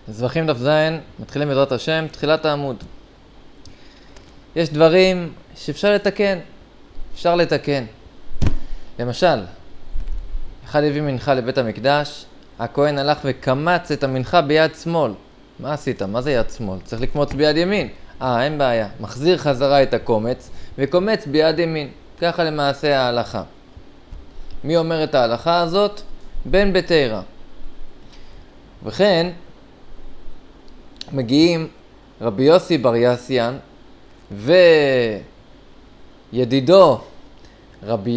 זבחים דף זין, מתחילים בעזרת השם, תחילת העמוד. יש דברים שאפשר לתקן, אפשר לתקן. למשל, אחד הביא מנחה לבית המקדש, הכהן הלך וקמץ את המנחה ביד שמאל. מה עשית? מה זה יד שמאל? צריך לקמוץ ביד ימין. אין בעיה. מחזיר חזרה את הקומץ וקומץ ביד ימין. ככה למעשה ההלכה. מי אומר את ההלכה הזאת? בן בתרא. וכן, מגיעים רבי יוסי בר יסיאן וידידו רבי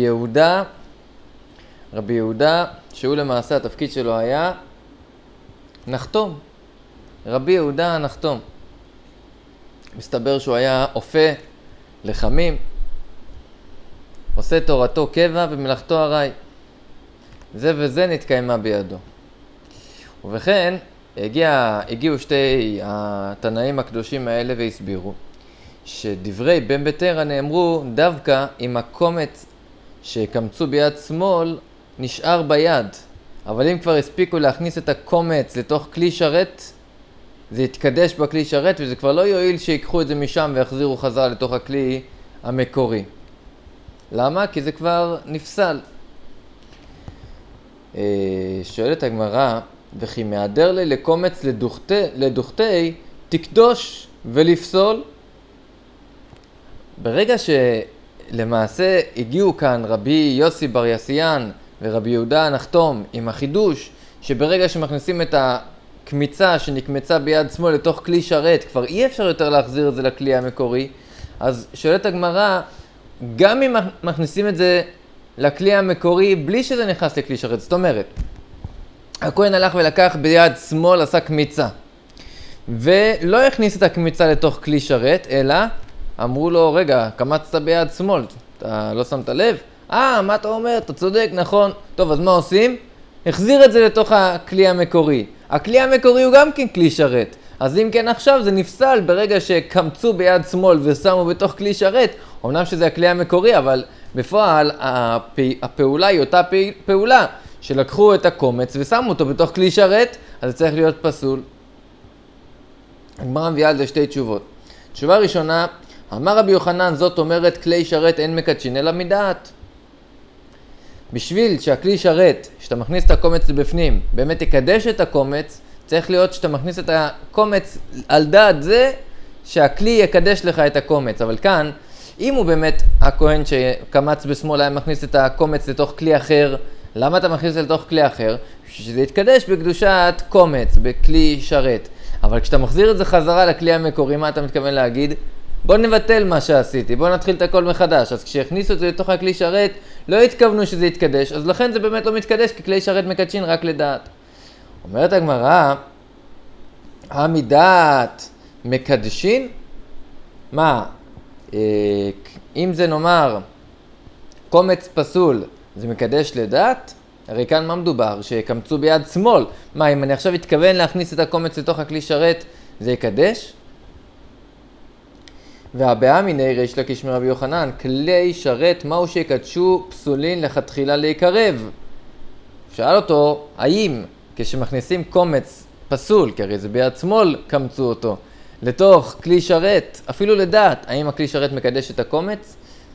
יהודה, שהוא למעשה התפקיד שלו היה נחתום. רבי יהודה נחתום. מסתבר שהוא היה אופה לחמים, עושה תורתו קבע ומלאכתו ארעי. זה וזה נתקיימה בידו. ובכן, הגיעו שתי התנאים הקדושים האלה והסבירו שדברי בן בתרא נאמרו דווקא אם הקומץ שקמצו ביד שמאל נשאר ביד. אבל אם כבר הספיקו להכניס את הקומץ לתוך כלי שרת, זה יתקדש בכלי שרת וזה כבר לא יועיל שיקחו את זה משם ויחזירו חזרה לתוך הכלי המקורי. למה? כי זה כבר נפסל. שואלת הגמרא, וכי מהדר לי לקומץ לדוכתי תקדוש ולפסול? ברגע שלמעשה הגיעו כאן רבי יוסי בר יסיאן ורבי יהודה נחתום עם החידוש שברגע שמכניסים את הקמיצה שנקמצה ביד שמאל לתוך כלי שרת כבר אי אפשר יותר להחזיר את זה לכלי המקורי, אז שואלת הגמרא, גם אם מכניסים את זה לכלי המקורי בלי שזה נכנס לכלי שרת, זאת אומרת הכהן הלך ולקח ביד שמאל, עשה קמיצה ולא הכניס את הקמיצה לתוך כלי שרת, אלא אמרו לו, רגע, קמצת ביד שמאל, אתה לא שמת לב? מה אתה אומר? אתה צודק, נכון. טוב, אז מה עושים? החזיר את זה לתוך הכלי המקורי. הכלי המקורי הוא גם כן כלי שרת. אז אם כן עכשיו זה נפסל ברגע שקמצו ביד שמאל ושמו בתוך כלי שרת, אמנם שזה הכלי המקורי, אבל בפועל הפעולה היא אותה פעולה, שלקחו את הקומץ ושמו אותו בתוך כלי שרת, אז זה צריך להיות פסול. הגמרא מביאה על זה שתי תשובות. תשובה ראשונה, אמר רבי יוחנן, זאת אומרת כלי שרת אין מקדשין אלא מדעת. בשביל שהכלי שרת, שאתה מכניס את הקומץ בפנים, באמת יקדש את הקומץ, צריך להיות שאתה מכניס את הקומץ על דעת זה שהכלי יקדש לך את הקומץ. אבל כאן, אם הוא באמת הכהן שקמץ בשמאל היה מכניס את הקומץ לתוך כלי אחר, למה אתה מכניס לתוך כלי אחר? שזה יתקדש בקדושת קומץ, בכלי שרת. אבל כשאתה מחזיר את זה חזרה לכלי המקורי, מה אתה מתכוון להגיד? בוא נבטל מה שעשיתי, בוא נתחיל את הכל מחדש. אז כשהכניסו את זה לתוך הכלי שרת, לא התכוונו שזה יתקדש, אז לכן זה באמת לא מתקדש, כי כלי שרת מקדשין רק לדעת. אומרת הגמרא, המדעת מקדשין? מה? אם זה נאמר קומץ פסול, זה מקדש לדעת? הרי כאן מה מדובר? שקמצו ביד שמאל. מה, אם אני עכשיו אתכוון להכניס את הקומץ לתוך הכלי שרת, זה יקדש? והבאה מיני ריש לקיש מרבי יוחנן, כלי שרת מהו שיקדשו פסולין לכתחילה להיקרב? שאל אותו, האם כשמכניסים קומץ פסול, כי הרי זה ביד שמאל קמצו אותו, לתוך כלי שרת, אפילו לדעת, האם הכלי שרת מקדש את הקומץ?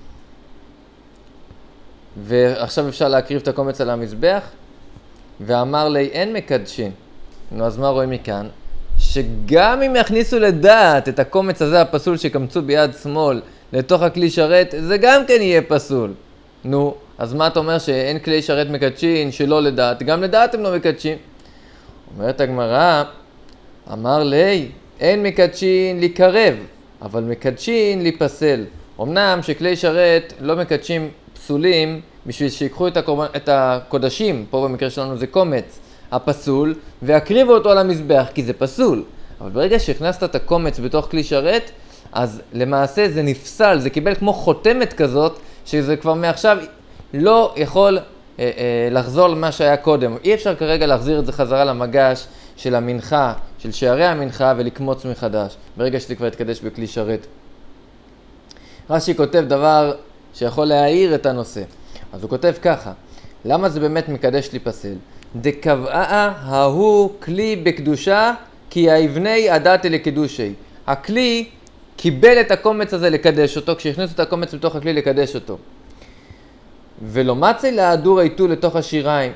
ועכשיו אפשר להקריב את הקומץ על המזבח? ואמר לי, אין מקדשין. נו, אז מה רואים מכאן? שגם אם יכניסו לדעת את הקומץ הזה הפסול שקמצו ביד שמאל לתוך הכלי שרת, זה גם כן יהיה פסול. נו, אז מה אתה אומר שאין כלי שרת מקדשין שלא לדעת? גם לדעת הם לא מקדשים. אומרת הגמרא, אמר לי, אין מקדשין לקרב, אבל מקדשין לפסל. אמנם שכלי שרת לא מקדשים פסולים בשביל שיקחו את הקודשים, פה במקרה שלנו זה קומץ, הפסול, והקריבו אותו על המזבח, כי זה פסול. אבל ברגע שהכנסת את הקומץ בתוך כלי שרת, אז למעשה זה נפסל, זה קיבל כמו חותמת כזאת, שזה כבר מעכשיו לא יכול לחזור למה שהיה קודם. אי אפשר כרגע להחזיר את זה חזרה למגש של המנחה, של שערי המנחה, ולקמוץ מחדש, ברגע שזה כבר יתקדש בכלי שרת. רש"י כותב דבר שיכול להעיר את הנושא. אז הוא כותב ככה, למה זה באמת מקדש להיפסל? דקבעה ההוא כלי בקדושה כי היבני הדת לקידושי. הכלי קיבל את הקומץ הזה לקדש אותו, כשהכניסו את הקומץ בתוך הכלי לקדש אותו. ולא מצא להדור איתו לתוך השיריים,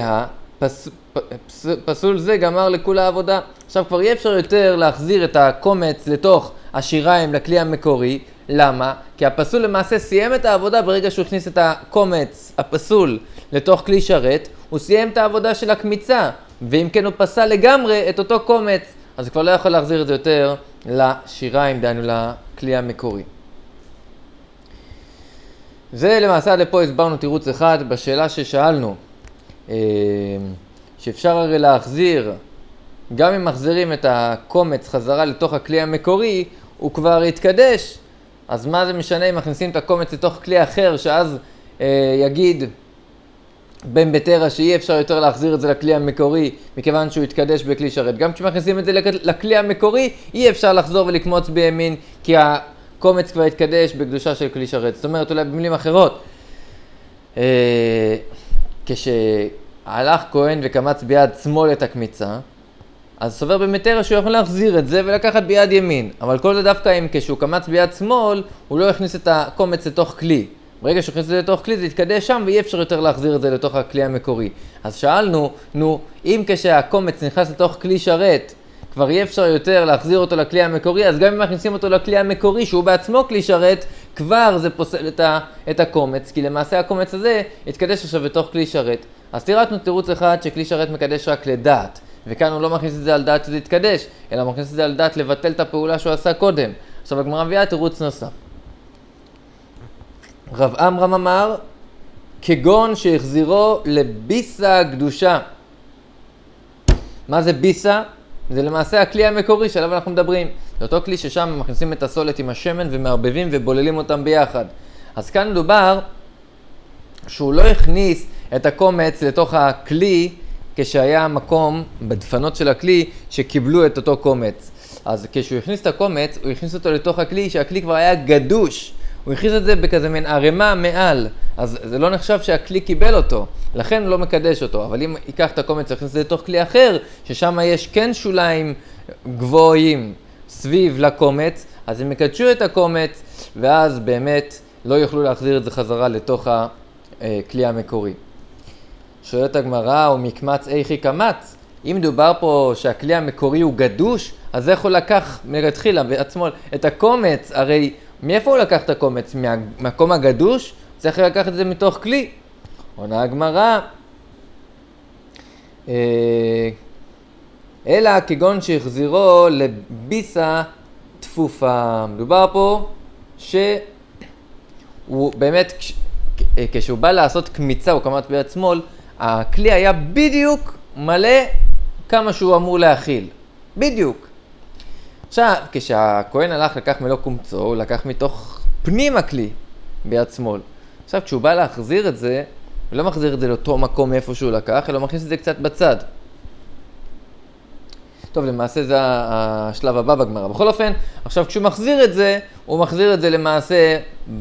פסול זה גמר לכול העבודה. עכשיו כבר אי אפשר יותר להחזיר את הקומץ לתוך השיריים לכלי המקורי. למה? כי הפסול למעשה סיים את העבודה ברגע שהוא הכניס את הקומץ, הפסול, לתוך כלי שרת, הוא סיים את העבודה של הקמיצה, ואם כן הוא פסל לגמרי את אותו קומץ, אז כבר לא יכול להחזיר את זה יותר לשיריים, דהיינו לכלי המקורי. זה למעשה עד לפה הסברנו תירוץ אחד בשאלה ששאלנו, שאפשר הרי להחזיר, גם אם מחזירים את הקומץ חזרה לתוך הכלי המקורי, הוא כבר יתקדש. אז מה זה משנה אם מכניסים את הקומץ לתוך כלי אחר, שאז יגיד בן בתרא שאי אפשר יותר להחזיר את זה לכלי המקורי, מכיוון שהוא יתקדש בכלי שרת. גם כשמכניסים את זה לכלי המקורי, אי אפשר לחזור ולקמוץ בימין, כי הקומץ כבר יתקדש בקדושה של כלי שרת. זאת אומרת, אולי במילים אחרות, כשהלך כהן וקמץ ביד שמאל את הקמיצה, אז סובר במתרא שהוא יכול להחזיר את זה ולקחת ביד ימין. אבל כל זה דווקא אם כשהוא קמץ ביד שמאל, הוא לא הכניס את הקומץ לתוך כלי. ברגע שהוא הכניס את זה לתוך כלי, זה יתקדש שם ואי אפשר יותר להחזיר את זה לתוך הכלי המקורי. אז שאלנו, אם כשהקומץ נכנס לתוך כלי שרת, כבר אי אפשר יותר להחזיר אותו לכלי המקורי, אז גם אם מכניסים אותו לכלי המקורי, שהוא בעצמו כלי שרת, כבר זה פוסל את הקומץ, כי למעשה הקומץ הזה יתקדש עכשיו בתוך כלי שרת. אז תראינו תירוץ אחד שכלי שרת מקדש רק לדעת, וכאן הוא לא מכניס את זה על דעת שזה יתקדש, אלא מכניס את זה על דעת לבטל את הפעולה שהוא עשה קודם. עכשיו הגמרא מביאה תירוץ נוסף. רב עמרם אמר, כגון שהחזירו לביסה קדושה. מה זה ביסה? זה למעשה הכלי המקורי שעליו אנחנו מדברים. זה אותו כלי ששם מכניסים את הסולת עם השמן ומערבבים ובוללים אותם ביחד. אז כאן מדובר שהוא לא הכניס את הקומץ לתוך הכלי כשהיה מקום בדפנות של הכלי שקיבלו את אותו קומץ. אז כשהוא הכניס את הקומץ, הוא הכניס אותו לתוך הכלי שהכלי כבר היה גדוש. הוא הכניס את זה בכזה מין ערימה מעל, אז זה לא נחשב שהכלי קיבל אותו, לכן הוא לא מקדש אותו. אבל אם ייקח את הקומץ ויכניס את זה לתוך כלי אחר, ששם יש כן שוליים גבוהים סביב לקומץ, אז הם מקדשו את הקומץ, ואז באמת לא יוכלו להחזיר את זה חזרה לתוך הכלי המקורי. שואלת הגמרא, הוא מקמץ איכי קמץ? אם מדובר פה שהכלי המקורי הוא גדוש, אז איך הוא לקח מלכתחילה בעצמו את הקומץ? הרי מאיפה הוא לקח את הקומץ? מהמקום הגדוש? צריך לקחת את זה מתוך כלי. עונה הגמרא, אלא כגון שהחזירו לביסה תפופה. מדובר פה שהוא באמת, כשהוא בא לעשות קמיצה, הוא קמץ ביד שמאל, הכלי היה בדיוק מלא כמה שהוא אמור להכיל. בדיוק. עכשיו, כשהכהן הלך לקח מלוא קומצו, הוא לקח מתוך פנים הכלי ביד שמאל. עכשיו, כשהוא בא להחזיר את זה, הוא לא מחזיר את זה לאותו מקום איפה שהוא לקח, אלא הוא מכניס את זה קצת בצד. טוב, למעשה זה השלב הבא בגמרא. בכל אופן, עכשיו כשהוא מחזיר את זה, הוא מחזיר את זה למעשה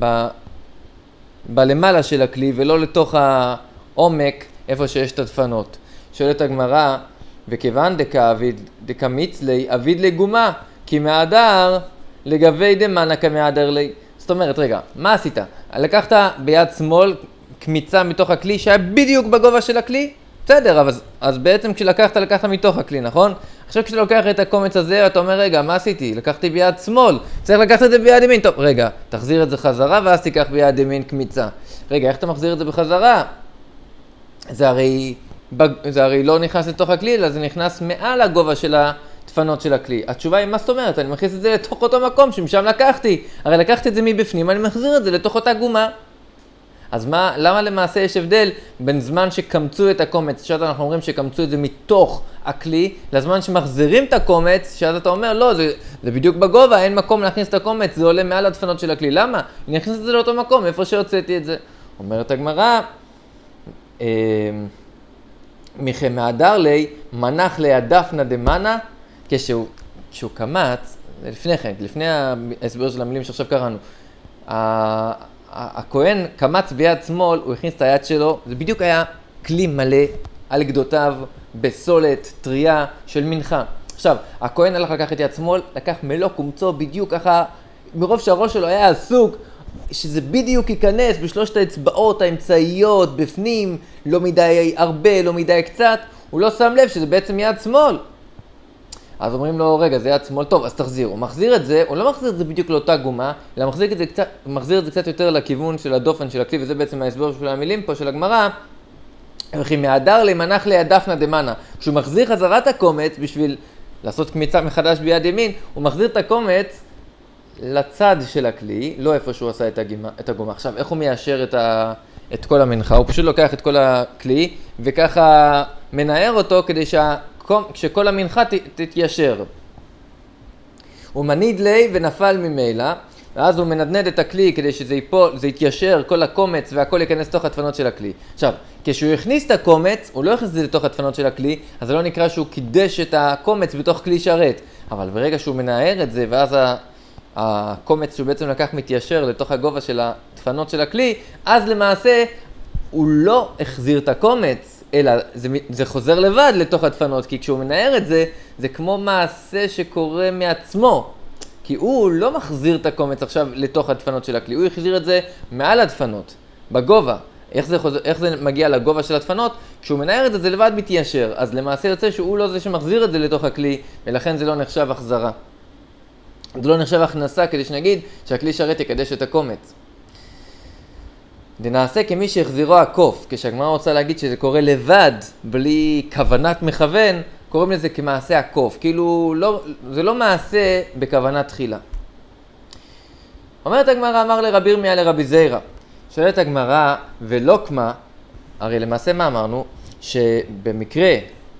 בלמעלה של הכלי, ולא לתוך העומק איפה שיש את הדפנות. שואלת הגמרא, וכיוון דקמיצלי אביד לגומה, כי מהדר לגבי דמנה כמהדר לי. זאת אומרת, רגע, מה עשית? לקחת ביד שמאל קמיצה מתוך הכלי שהיה בדיוק בגובה של הכלי? בסדר, אז בעצם לקחת מתוך הכלי, נכון? עכשיו כשאתה לוקח את הקומץ הזה, אתה אומר, רגע, מה עשיתי? לקחתי ביד שמאל, צריך לקחת את זה ביד ימין. טוב, רגע, תחזיר את זה חזרה ואז תיקח ביד ימין קמיצה. רגע, איך אתה מחזיר את זה בחזרה? זה הרי לא נכנס לתוך הכלי, אלא זה נכנס מעל הגובה של הדפנות של הכלי. התשובה היא, מה זאת אומרת? אני מכניס את זה לתוך אותו מקום שמשם לקחתי. הרי לקחתי את זה מבפנים, אני מחזיר את זה לתוך אותה גומה. אז למה למעשה יש הבדל בין זמן שקמצו את הקומץ, שאז אנחנו אומרים שקמצו את זה מתוך הכלי, לזמן שמחזירים את הקומץ, שאז אתה אומר, לא, זה בדיוק בגובה, אין מקום להכניס את הקומץ, זה עולה מעל הדפנות של הכלי. למה? אני אכניס את זה לאותו מקום, איפה שהוצאתי את זה. אומרת הגמרא, מחמהדר לי, מנח לידפנה דמנה, כשהוא קמץ, לפני ההסבר של המילים שעכשיו קראנו, הכהן קמץ ביד שמאל, הוא הכניס את היד שלו, זה בדיוק היה כלי מלא על גדותיו, בסולת, טריה של מנחה. עכשיו, הכהן הלך לקח את יד שמאל, לקח מלוא קומצו בדיוק ככה, מרוב שהראש שלו היה עסוק, שזה בדיוק ייכנס בשלושת האצבעות האמצעיות, בפנים, לא מדי הרבה, לא מדי קצת, הוא לא שם לב שזה בעצם יד שמאל. אז אומרים לו, רגע, זה יד שמאל, טוב, אז תחזיר. הוא מחזיר את זה, הוא לא מחזיר את זה בדיוק לאותה גומה, אלא מחזיר את זה קצת יותר לכיוון של הדופן של הכלי, וזה בעצם ההסבר של המילים פה, של הגמרא. וכי מהדר למנח לידפנה דמנה. כשהוא מחזיר חזרה את הקומץ, בשביל לעשות קמיצה מחדש ביד ימין, הוא מחזיר את הקומץ לצד של הכלי, לא איפה שהוא עשה את הגומה. עכשיו, איך הוא מיישר את כל המנחה? הוא פשוט לוקח את כל הכלי, וככה מנער אותו כדי כשכל המנחה תתיישר. הוא מניד לי ונפל ממילא, ואז הוא מנדנד את הכלי כדי שזה יתיישר, כל הקומץ והכל ייכנס לתוך הדפנות של הכלי. עכשיו, כשהוא הכניס את הקומץ, הוא לא הכניס את זה לתוך הדפנות של הכלי, אז זה לא נקרא שהוא קידש את הקומץ בתוך כלי שרת. אבל ברגע שהוא מנער את זה, ואז הקומץ שהוא בעצם לקח מתיישר לתוך הגובה של הדפנות של הכלי, אז למעשה הוא לא החזיר את הקומץ, אלא זה חוזר לבד לתוך הדפנות, כי כשהוא מנער את זה, זה כמו מעשה שקורה מעצמו. כי הוא לא מחזיר את הקומץ עכשיו לתוך הדפנות של הכלי, הוא החזיר את זה מעל הדפנות, בגובה. איך זה מגיע לגובה של הדפנות? כשהוא מנער את זה, זה לבד מתיישר. אז למעשה יוצא שהוא לא זה שמחזיר את זה לתוך הכלי, ולכן זה לא נחשב החזרה. זה לא נחשב הכנסה כדי שנגיד שהכלי שרת יקדש את הקומץ. נעשה כמי שהחזירו הקוף, כשהגמרא רוצה להגיד שזה קורה לבד, בלי כוונת מכוון, קוראים לזה כמעשה הקוף, כאילו זה לא מעשה בכוונת תחילה. אומרת הגמרא, אמר לרבי ירמיה לרבי זיירא, שואלת הגמרא, ולא כמה, הרי למעשה מה אמרנו? שבמקרה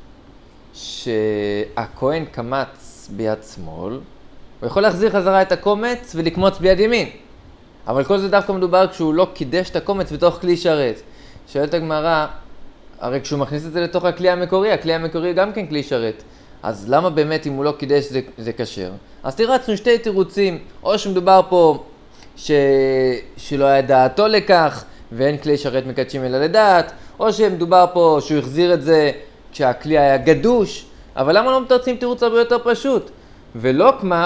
שהכהן קמץ ביד שמאל, הוא יכול להחזיר חזרה את הקומץ ולקמוץ ביד ימין. אבל כל זה דווקא מדובר כשהוא לא קידש את הקומץ בתוך כלי שרת. שואלת הגמרא, הרי כשהוא מכניס את זה לתוך הכלי המקורי גם כן כלי שרת. אז למה באמת אם הוא לא קידש זה כשר? אז תירצנו שתי תירוצים, או שמדובר פה שלא היה דעתו לכך, ואין כלי שרת מקדשים אלא לדעת, או שמדובר פה שהוא החזיר את זה כשהכלי היה גדוש, אבל למה לא מתרצים תירוץ הרבה יותר פשוט? ולא כמה,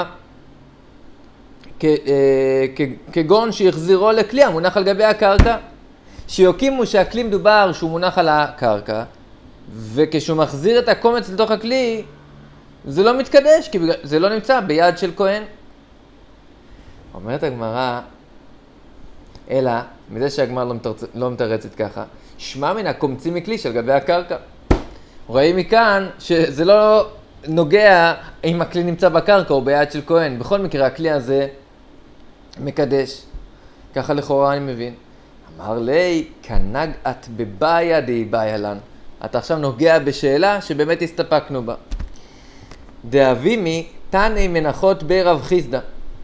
כגון שהחזירו לכלי המונח על גבי הקרקע, שיוקימו שהכלי מדובר שהוא מונח על הקרקע, וכשהוא מחזיר את הקומץ לתוך הכלי, זה לא מתקדש, כי זה לא נמצא ביד של כהן. אומרת הגמרא, אלא, מזה שהגמרא לא מתרצת ככה, שמע מן הקומצים מכלי של גבי הקרקע. רואים מכאן שזה לא נוגע אם הכלי נמצא בקרקע או ביד של כהן. בכל מקרה, הכלי הזה מקדש. ככה לכאורה אני מבין. אמר לי, כנגעת בבעיה די בעיה לן. אתה עכשיו נוגע בשאלה שבאמת הסתפקנו בה. דאבימי תני מנחות ברב חיסדא.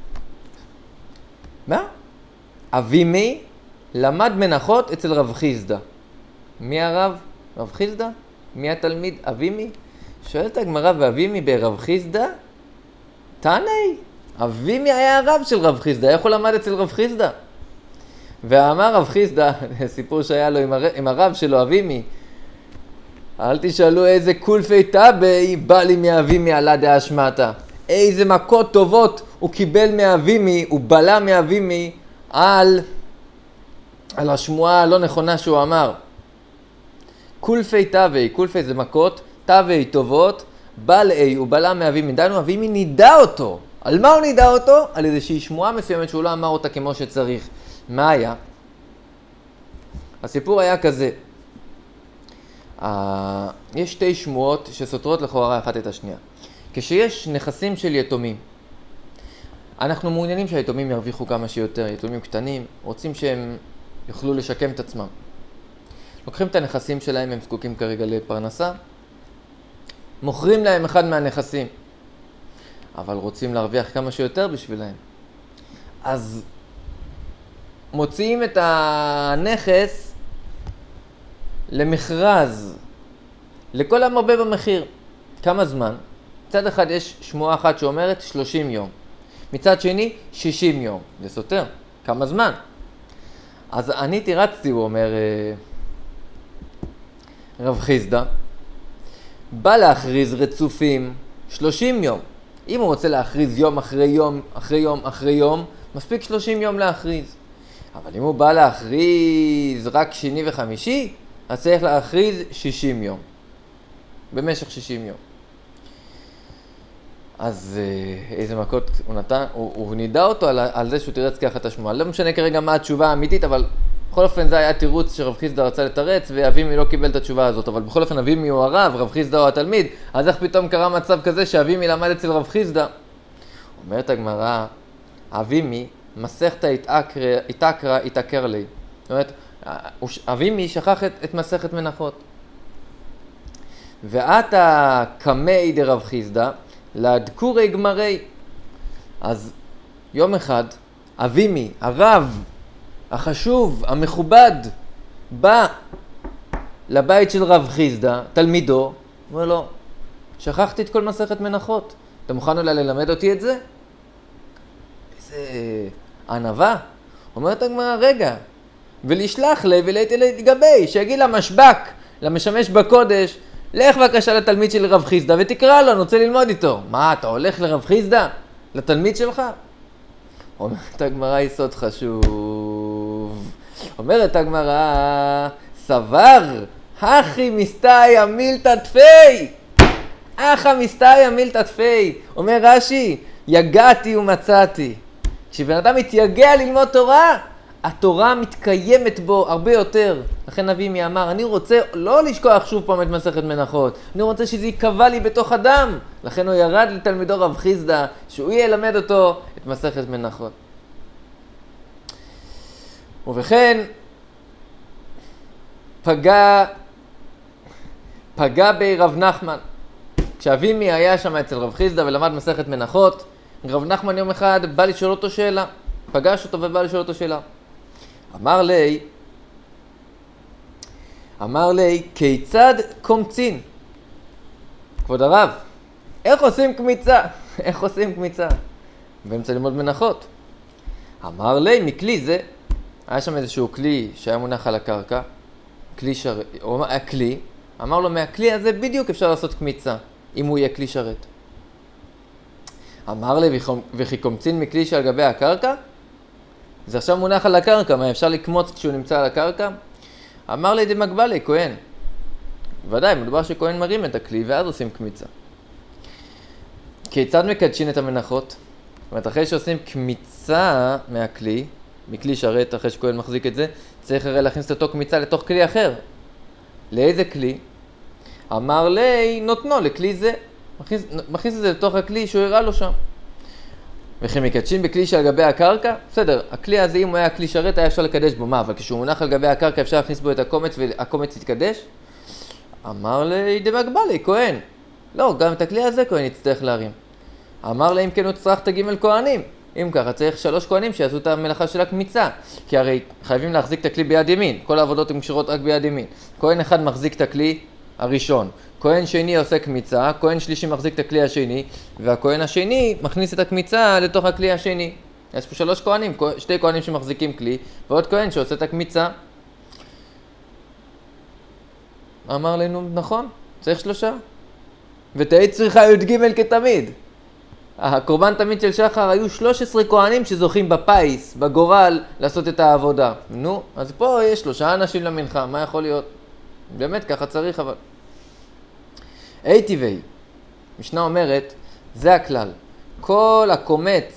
מה? אבימי למד מנחות אצל רב חיסדא. מי הרב? רב חיסדא? מי התלמיד? אבימי? שואלת הגמרא, ואבימי ברב חיסדא? תני? אבימי היה הרב של רב חיסדא, איך הוא למד אצל רב חיסדא? ואמר רב חיסדא, סיפור שהיה לו עם הרב שלו, אבימי, אל תשאלו איזה קולפי טאבי בא לי מאבימי עלה דאשמטה. איזה מכות טובות הוא קיבל מאבימי, הוא בלה מאבימי על השמועה הלא נכונה שהוא אמר. קולפי טאבי, קולפי זה מכות, טאבי טובות, בלעי הוא בלה מאבימי. דנו, אבימי נידע אותו. על מה הוא נידע אותו? על איזושהי שמועה מסוימת שהוא לא אמר אותה כמו שצריך. מה היה? הסיפור היה כזה. יש שתי שמועות שסותרות לכאורה אחת את השנייה. כשיש נכסים של יתומים, אנחנו מעוניינים שהיתומים ירוויחו כמה שיותר, יתומים קטנים, רוצים שהם יוכלו לשקם את עצמם. לוקחים את הנכסים שלהם, הם זקוקים כרגע לפרנסה, מוכרים להם אחד מהנכסים, אבל רוצים להרוויח כמה שיותר בשבילהם. אז מוציאים את הנכס למכרז, לכל המרבה במחיר. כמה זמן? מצד אחד יש שמועה אחת שאומרת 30 יום. מצד שני 60 יום. זה סותר. כמה זמן? אז אני תירצתי, הוא אומר רב חיסדא, בא להכריז רצופים 30 יום. אם הוא רוצה להכריז יום אחרי יום, אחרי יום, אחרי יום, מספיק 30 יום להכריז. אבל אם הוא בא להכריז רק שני וחמישי, אז צריך להכריז 60 יום. במשך 60 יום. אז איזה מכות הוא נתן, הוא נידע אותו על זה שהוא תירץ ככה את השמועה. לא משנה כרגע מה התשובה האמיתית, אבל בכל אופן זה היה תירוץ שרב חיסדא רצה לתרץ, ואבימי לא קיבל את התשובה הזאת. אבל בכל אופן אבימי הוא הרב, רב חיסדא הוא התלמיד, אז איך פתאום קרה מצב כזה שאבימי למד אצל רב חיסדא? אומרת הגמרא, אבימי מסכתא איתקרא איתקר לי. זאת אומרת, אבימי שכח את מסכת מנחות. ועתה קמי דרב חיסדא, להדקורי גמרי. אז יום אחד, אבימי, הרב, החשוב, המכובד, בא לבית של רב חיסדא, תלמידו, אומר לו, שכחתי את כל מסכת מנחות, אתה מוכן אולי ללמד אותי את זה? איזה ענווה. אומרת הגמרא, רגע, ולשלח לי ולהייתי לגבי, שיגיד למשבק, למשמש בקודש, לך בבקשה לתלמיד של רב חיסדא ותקרא לו, אני רוצה ללמוד איתו. מה, אתה הולך לרב חיסדא? לתלמיד שלך? אומרת הגמרא יסוד חשוב. אומרת הגמרא, סבר, הכי מסתאי המילתא תפי. אחא מסתאי המילתא תפי. אומר רש"י, יגעתי ומצאתי. כשבן אדם מתייגע ללמוד תורה, התורה מתקיימת בו הרבה יותר. לכן אבימי אמר, אני רוצה לא לשכוח שוב פעם את מסכת מנחות. אני רוצה שזה יקבע לי בתוך הדם. לכן הוא ירד לתלמידו רב חיסדא, שהוא ילמד אותו את מסכת מנחות. ובכן, פגע בי רב נחמן. כשאבימי היה שם אצל רב חיסדא ולמד מסכת מנחות, רב נחמן יום אחד בא לשאול אותו שאלה. פגש אותו ובא לשאול אותו שאלה. אמר לי, כיצד קומצין? כבוד הרב, איך עושים קמיצה? איך עושים קמיצה? באמצע ללמוד מנחות. אמר לי, מכלי זה, היה שם איזשהו כלי שהיה מונח על הקרקע, כלי שרת, הכלי, אמר לו, מהכלי הזה בדיוק אפשר לעשות קמיצה, אם הוא יהיה כלי שרת. אמר לי, וכי קומצין מכלי שעל גבי הקרקע? זה עכשיו מונח על הקרקע, מה אפשר לקמוץ כשהוא נמצא על הקרקע? אמר לי דמגבלי, כהן. ודאי, מדובר שכהן מרים את הכלי ואז עושים קמיצה. כיצד מקדשין את המנחות? זאת אומרת, אחרי שעושים קמיצה מהכלי, מכלי שרת, אחרי שכהן מחזיק את זה, צריך הרי להכניס את אותו קמיצה לתוך כלי אחר. לאיזה כלי? אמר לי, נותנו לכלי זה. מכניס את זה לתוך הכלי שהוא הראה לו שם. וכי מקדשים בכלי שעל גבי הקרקע? בסדר, הכלי הזה אם הוא היה כלי שרת היה אפשר לקדש בו. מה, אבל כשהוא מונח על גבי הקרקע אפשר להכניס בו את הקומץ והקומץ יתקדש? אמר לי, דמגבלי, כהן. לא, גם את הכלי הזה כהן יצטרך להרים. אמר לי, אם כן הוא צריך את הג' כהנים. אם ככה, צריך 3 כהנים שיעשו את המלאכה של הקמיצה. כי הרי חייבים להחזיק את הכלי ביד ימין. כל העבודות הן קשורות רק ביד ימין. כהן אחד מחזיק את הכלי הראשון. כהן שני עושה קמיצה, כהן שלישי מחזיק את הכלי השני, והכהן השני מכניס את הקמיצה לתוך הכלי השני. יש פה 3 כהנים, 2 כהנים שמחזיקים כלי, ועוד כהן שעושה את הקמיצה. אמר לנו, נכון, צריך 3. ותהי צריכה י"ג כתמיד. הקורבן תמיד של שחר היו 13 כהנים שזוכים בפייס, בגורל, לעשות את העבודה. נו, אז פה יש 3 אנשים למנחה, מה יכול להיות? באמת, ככה צריך, אבל... אי טבעי, משנה אומרת, זה הכלל. כל הקומץ,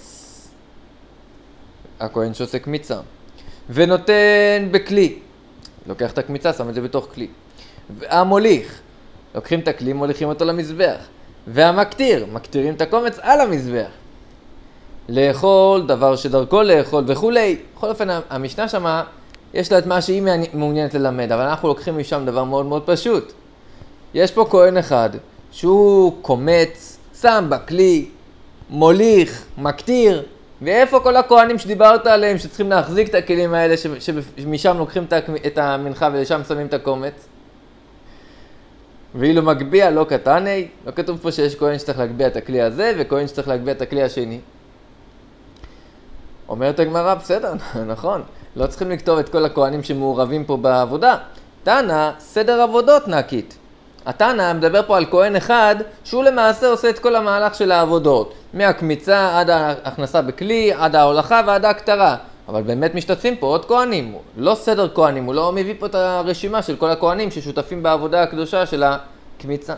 הכהן שעושה קמיצה, ונותן בכלי. לוקח את הקמיצה, שם את זה בתוך כלי. והמוליך, לוקחים את הכלי, מוליכים אותו למזבח. והמקטיר, מקטירים את הקומץ על המזבח. לאכול, דבר שדרכו לאכול וכולי. בכל אופן, המשנה שמה, יש לה את מה שהיא מעוניינת ללמד, אבל אנחנו לוקחים משם דבר מאוד מאוד פשוט. יש פה כהן אחד, שהוא קומץ, שם בכלי, מוליך, מקטיר, ואיפה כל הכהנים שדיברת עליהם שצריכים להחזיק את הכלים האלה שמשם לוקחים את המנחה ולשם שמים את הקומץ? ואילו מגביע לא קטני, לא כתוב פה שיש כהן שצריך להגביע את הכלי הזה וכהן שצריך להגביע את הכלי השני. אומרת הגמרא, בסדר, נכון, לא צריכים לכתוב את כל הכהנים שמעורבים פה בעבודה. תנא, סדר עבודות נקית. התנא מדבר פה על כהן אחד, שהוא למעשה עושה את כל המהלך של העבודות. מהקמיצה עד ההכנסה בכלי, עד ההולכה ועד ההקטרה. אבל באמת משתתפים פה עוד כהנים, לא סדר כהנים, הוא לא מביא פה את הרשימה של כל הכהנים ששותפים בעבודה הקדושה של הקמיצה.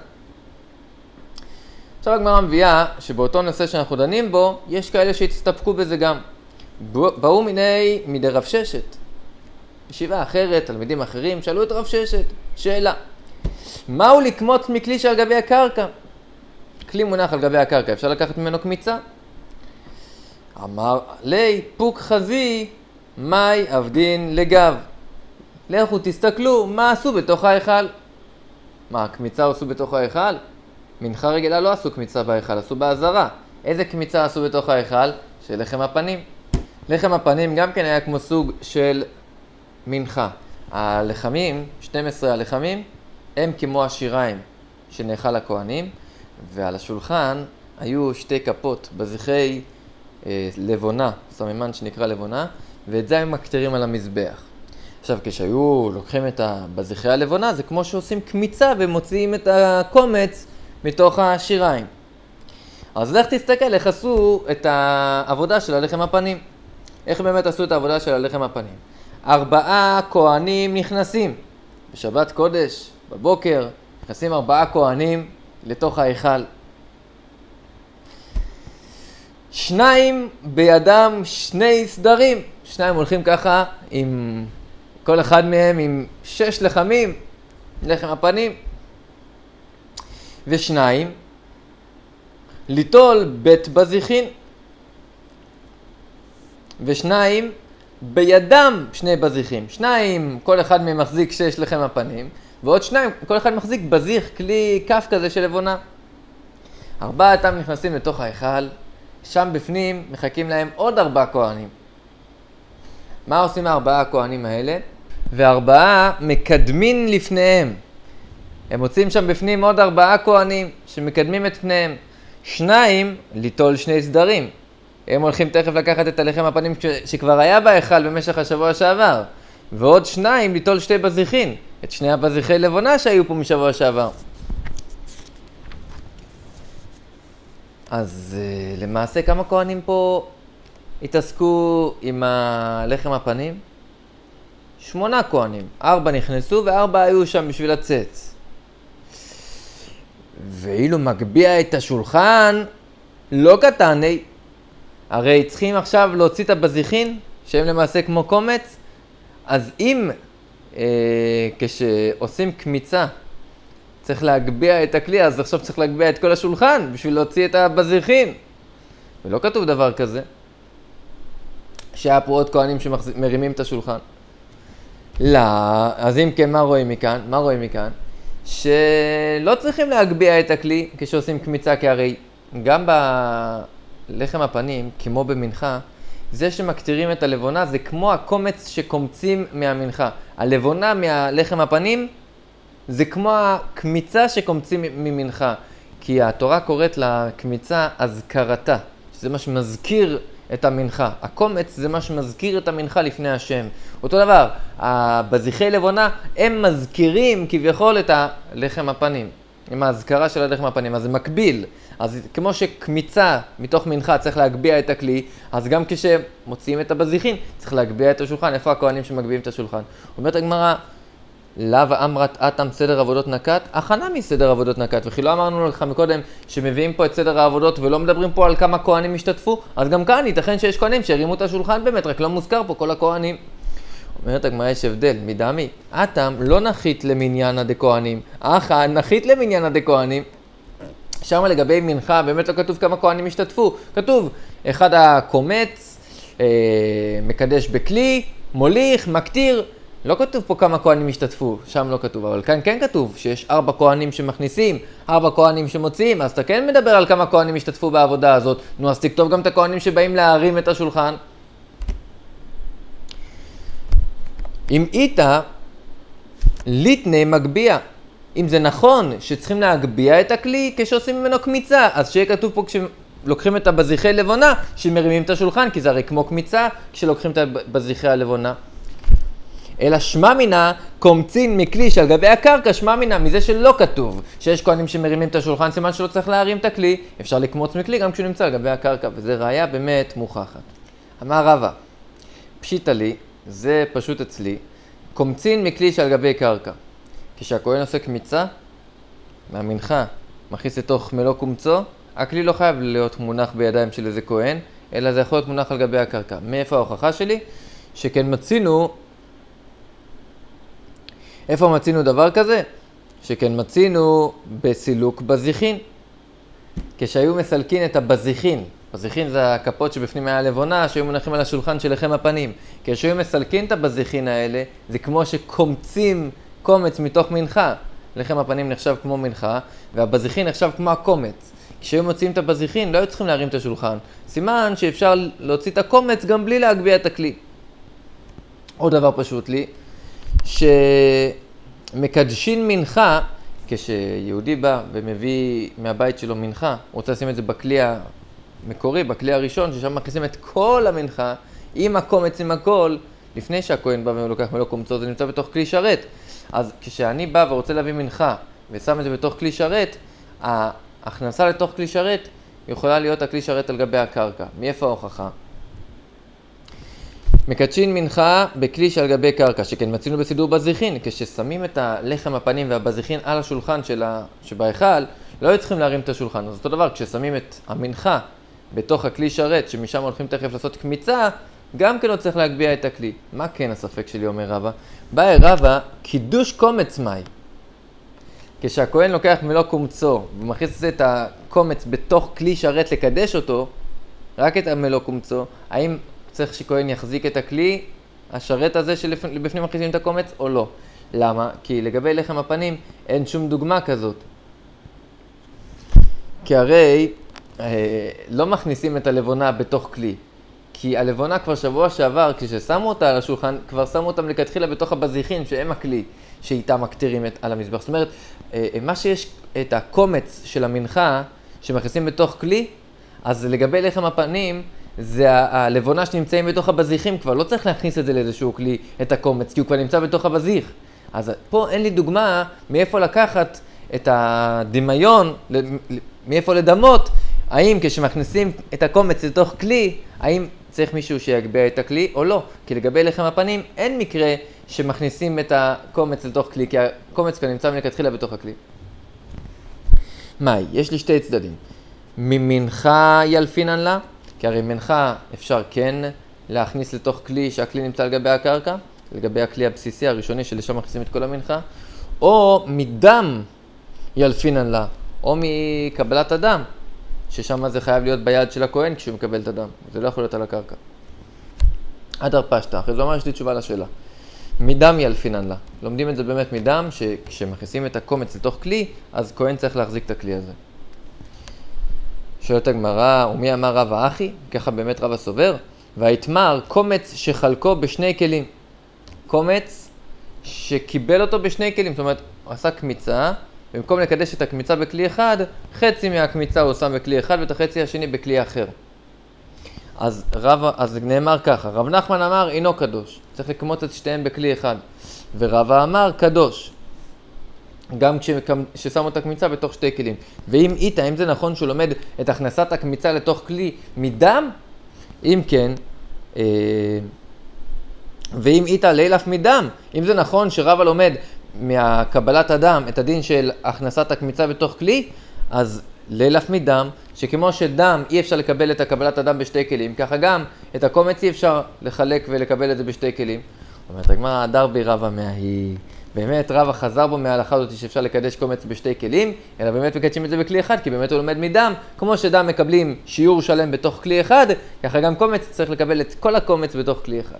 עכשיו הגמרא מביאה שבאותו נושא שאנחנו דנים בו, יש כאלה שהצטפקו בזה גם. באו מדי רב ששת. ישיבה אחרת, תלמידים אחרים, שאלו את רב ששת, שאלה. מהו לקמוץ מכלי שעל גבי הקרקע? כלי מונח על גבי הקרקע, אפשר לקחת ממנו קמיצה? אמר לי, פוק חזי, מי עבדין לגב. לכו תסתכלו מה עשו בתוך ההיכל. מה, הקמיצה עשו בתוך ההיכל? מנחה רגילה לא עשו קמיצה בהיכל, עשו בעזרה. איזה קמיצה עשו בתוך ההיכל? של לחם הפנים. לחם הפנים גם כן היה כמו סוג של מנחה. הלחמים, 12 הלחמים, הם כמו השיריים שנאכל הכהנים, ועל השולחן היו 2 כפות בזיחי לבונה, סממן שנקרא לבונה, ואת זה הם מקטרים על המזבח. עכשיו, כשהיו לוקחים את בזיחי הלבונה, זה כמו שעושים קמיצה ומוציאים את הקומץ מתוך השיריים. אז לך תסתכל איך עשו את העבודה של הלחם הפנים. איך באמת עשו את העבודה של הלחם הפנים? 4 כהנים נכנסים. בשבת קודש, בבוקר, נכנסים 4 כהנים לתוך ההיכל. 2 בידם 2 סדרים. 2 הולכים ככה עם כל אחד מהם עם 6 לחמים, לחם הפנים. ו2 ליטול בית בזיחין. ו2 בידם 2 בזיחים. 2 כל אחד מהם מחזיק 6 לחם הפנים, ועוד 2 כל אחד מחזיק בזיח, כלי כף כזה של לבונה. 4 נכנסים לתוך ההיכל, שם בפנים מחכים להם עוד 4 כהנים. מה עושים 4 הכהנים האלה? ו4 מקדמים לפניהם. הם מוצאים שם בפנים עוד 4 כהנים שמקדמים את פניהם. 2 ליטול 2 סדרים. הם הולכים תכף לקחת את הלחם הפנים שכבר היה בהיכל במשך השבוע שעבר. ועוד 2 ליטול 2 בזיחין. את 2 הבזיחי לבונה שהיו פה משבוע שעבר. אז למעשה כמה כהנים פה התעסקו עם הלחם הפנים? 8 כהנים. 4 נכנסו ו4 היו שם בשביל הצץ. ואילו מגביע את השולחן, לא קטני. הרי צריכים עכשיו להוציא את הבזיחין, שהם למעשה כמו קומץ. אז אם כשעושים קמיצה צריך להגביע את הכלי, אז עכשיו צריך להגביע את כל השולחן בשביל להוציא את הבזיחין. ולא כתוב דבר כזה. שהיה פה עוד כהנים שמרימים את השולחן. לא, אז אם כן, מה רואים מכאן? מה רואים מכאן? שלא צריכים להגביע את הכלי כשעושים קמיצה, כי הרי גם בלחם הפנים, כמו במנחה, זה שמקטירים את הלבונה זה כמו הקומץ שקומצים מהמנחה. הלבונה מהלחם הפנים זה כמו הקמיצה שקומצים ממנחה. כי התורה קוראת לקמיצה אזכרתה, שזה מה שמזכיר את המנחה. הקומץ זה מה שמזכיר את המנחה לפני השם. אותו דבר, בזיחי לבונה הם מזכירים כביכול את הלחם הפנים. עם ההזכרה של הלחם הפנים, אז זה מקביל. אז כמו שקמיצה מתוך מנחה צריך להגביע את הכלי, אז גם כשמוציאים את הבזיחין צריך להגביע את השולחן. איפה הכהנים שמגביעים את השולחן? אומרת הגמרא, לאו אמרת אתם סדר עבודות נקט? הכנה מסדר עבודות נקט. וכי לא אמרנו לך מקודם שמביאים פה את סדר העבודות ולא מדברים פה על כמה כהנים השתתפו? אז גם כאן ייתכן שיש כהנים שהרימו את השולחן באמת, רק לא מוזכר פה כל הכהנים. אומרת הגמרא, יש הבדל, מדמי. אתם לא נחית למניין הדכהנים, אחא נחית למניין הדכהנים. שם לגבי מנחה באמת לא כתוב כמה כהנים השתתפו. כתוב, אחד הקומץ, מקדש בכלי, מוליך, מקטיר. לא כתוב פה כמה כהנים השתתפו, שם לא כתוב, אבל כאן כן כתוב שיש 4 כהנים שמכניסים, 4 כהנים שמוציאים, אז אתה כן מדבר על כמה כהנים השתתפו בעבודה הזאת. נו, אז תכתוב גם את הכהנים שבאים להרים את השולחן. אם איתה, ליטני מגביע. אם זה נכון שצריכים להגביע את הכלי כשעושים ממנו קמיצה, אז שיהיה כתוב פה כשלוקחים את הבזיחי לבונה שמרימים את השולחן, כי זה הרי כמו קמיצה כשלוקחים את הבזיחי הלבונה. אלא שמע מינה קומצין מכלי שעל גבי הקרקע, שמע מינה מזה שלא כתוב, שיש כהנים שמרימים את השולחן, סימן שלא צריך להרים את הכלי, אפשר לקמוץ מכלי גם כשהוא נמצא על גבי הקרקע, וזה ראיה באמת מוכחת. אמר רבא, פשיטה לי, זה פשוט אצלי, קומצין מכלי שעל גבי קרקע. כשהכהן עושה קמיצה, מהמנחה מכניס לתוך מלוא קומצו, הכלי לא חייב להיות מונח בידיים של איזה כהן, אלא זה יכול להיות מונח על גבי הקרקע. מאיפה ההוכחה שלי? שכן מצינו, איפה מצינו דבר כזה? שכן מצינו בסילוק בזיחין. כשהיו מסלקין את הבזיחין, בזיחין זה הכפות שבפנים היה לבונה, שהיו מונחים על השולחן של לחם הפנים. כשהיו מסלקין את הבזיחין האלה, זה כמו שקומצים קומץ מתוך מנחה. לחם הפנים נחשב כמו מנחה, והבזיחין נחשב כמו הקומץ. כשהיו מוציאים את הבזיחין, לא היו צריכים להרים את השולחן. סימן שאפשר להוציא את הקומץ גם בלי להגביה את הכלי. עוד דבר פשוט לי, שמקדשין מנחה, כשיהודי בא ומביא מהבית שלו מנחה, הוא רוצה לשים את זה בכלי המקורי, בכלי הראשון, ששם מכניסים את כל המנחה, עם הקומץ, עם הכל, לפני שהכהן בא ולוקח מלוא קומצו, זה נמצא בתוך כלי שרת. אז כשאני בא ורוצה להביא מנחה ושם את זה בתוך כלי שרת, ההכנסה לתוך כלי שרת יכולה להיות הכלי שרת על גבי הקרקע. מאיפה ההוכחה? מקדשין מנחה בכלי שעל גבי קרקע, שכן מצינו בסידור בזיחין. כששמים את הלחם הפנים והבזיחין על השולחן שבהיכל, לא היו צריכים להרים את השולחן. אז אותו דבר, כששמים את המנחה בתוך הכלי שרת, שמשם הולכים תכף לעשות קמיצה, גם כן לא צריך להגביה את הכלי. מה כן הספק שלי אומר רבא? באי רבא, קידוש קומץ מאי. כשהכהן לוקח מלוא קומצו ומכניס את הקומץ בתוך כלי שרת לקדש אותו, רק את המלוא קומצו, האם צריך שכהן יחזיק את הכלי, השרת הזה שלפנים מכניסים את הקומץ או לא? למה? כי לגבי לחם הפנים אין שום דוגמה כזאת. כי הרי לא מכניסים את הלבונה בתוך כלי. כי הלבונה כבר שבוע שעבר, כששמו אותה על השולחן, כבר שמו אותם לכתחילה בתוך הבזיחין, שהם הכלי שאיתם מקטירים על המזבח. זאת אומרת, מה שיש את הקומץ של המנחה שמכניסים בתוך כלי, אז לגבי לחם הפנים, זה הלבונה שנמצאים בתוך הבזיחים, כבר לא צריך להכניס את זה לאיזשהו כלי, את הקומץ, כי הוא כבר נמצא בתוך הבזיח. אז פה אין לי דוגמה מאיפה לקחת את הדמיון, מאיפה לדמות, האם כשמכניסים את הקומץ לתוך כלי, האם צריך מישהו שיגביה את הכלי או לא? כי לגבי לחם הפנים אין מקרה שמכניסים את הקומץ לתוך כלי, כי הקומץ כבר נמצא מלכתחילה בתוך הכלי. מאי? יש לי שתי צדדים. ממנחה ילפינן לה, כי הרי מנחה אפשר כן להכניס לתוך כלי שהכלי נמצא על גבי הקרקע, לגבי הכלי הבסיסי הראשוני שלשם מכניסים את כל המנחה, או מדם ילפינן לה, או מקבלת הדם, ששם זה חייב להיות ביד של הכהן כשהוא מקבל את הדם. זה לא יכול להיות על הקרקע. עד הרפשטה, אחרי זה אומר, יש לי תשובה לשאלה. מדם ילפינן לה. לומדים את זה באמת מדם, שכשמכניסים את הקומץ לתוך כלי, אז כהן צריך להחזיק את הכלי הזה. שואלת הגמרא, ומי אמר רבא אחי? ככה באמת רבא סובר. והיתמר, קומץ שחלקו בשני כלים. קומץ שקיבל אותו בשני כלים. זאת אומרת, הוא עשה קמיצה, במקום לקדש את הקמיצה בכלי אחד, חצי מהקמיצה הוא שם בכלי אחד, ואת החצי השני בכלי אחר. אז נאמר ככה, רב נחמן אמר, אינו קדוש. צריך לקמוץ את שתיהם בכלי אחד. ורבא אמר, קדוש. גם כששמו את הקמיצה בתוך שתי כלים. ואם איתה, אם זה נכון שהוא לומד את הכנסת הקמיצה לתוך כלי מדם, אם כן, ואם איתה לילף מדם, אם זה נכון שרבא לומד מהקבלת הדם את הדין של הכנסת הקמיצה בתוך כלי, אז לילף מדם, שכמו שדם אי אפשר לקבל את הקבלת הדם בשתי כלים, ככה גם את הקומץ אי אפשר לחלק ולקבל את זה בשתי כלים. אומרת הגמרא, הדר בי רבא מהי. באמת רבא חזר בו מההלכה הזאת שאפשר לקדש קומץ בשתי כלים, אלא באמת מקדשים את זה בכלי אחד, כי באמת הוא לומד מדם, כמו שדם מקבלים שיעור שלם בתוך כלי אחד, ככה גם קומץ צריך לקבל את כל הקומץ בתוך כלי אחד.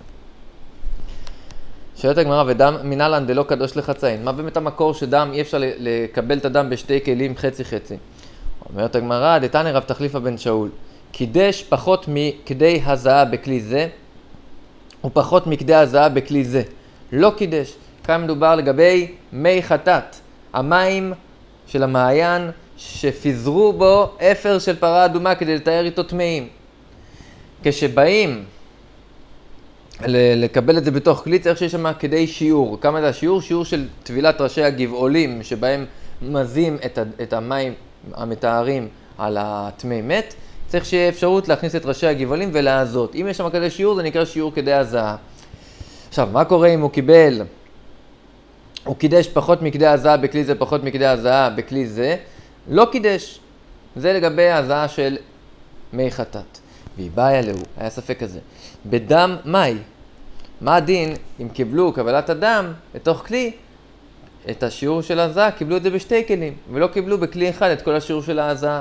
שואלת הגמרא, ודם מנהלן דלא קדוש לחצאין. מה באמת המקור שדם אי אפשר לקבל את הדם בשתי כלים חצי חצי? אומרת הגמרא, דתניא רב תחליפא בן שאול, קידש פחות מכדי הזעה בכלי זה, ופחות מכדי הזעה בכלי זה. לא קידש. כאן מדובר לגבי מי חטאת, המים של המעיין שפיזרו בו אפר של פרה אדומה כדי לתאר איתו טמאים. כשבאים לקבל את זה בתוך כלי, צריך שיש שם כדי שיעור. כמה זה השיעור? שיעור של טבילת ראשי הגבעולים, שבהם מזים את המים המטהרים על הטמא מת. צריך שיהיה אפשרות להכניס את ראשי הגבעולים ולעזות. אם יש שם כדי שיעור, זה נקרא שיעור כדי הזעה. עכשיו, מה קורה אם הוא קידש פחות מכדי הזעה בכלי זה, פחות מכדי הזעה בכלי זה? לא קידש. זה לגבי הזעה של מי חטאת. והיא באה אלוהו, היה ספק כזה. בדם מאי. מה הדין אם קיבלו קבלת הדם לתוך כלי, את השיעור של ההזעה, קיבלו את זה בשתי כלים, ולא קיבלו בכלי אחד את כל השיעור של ההזעה.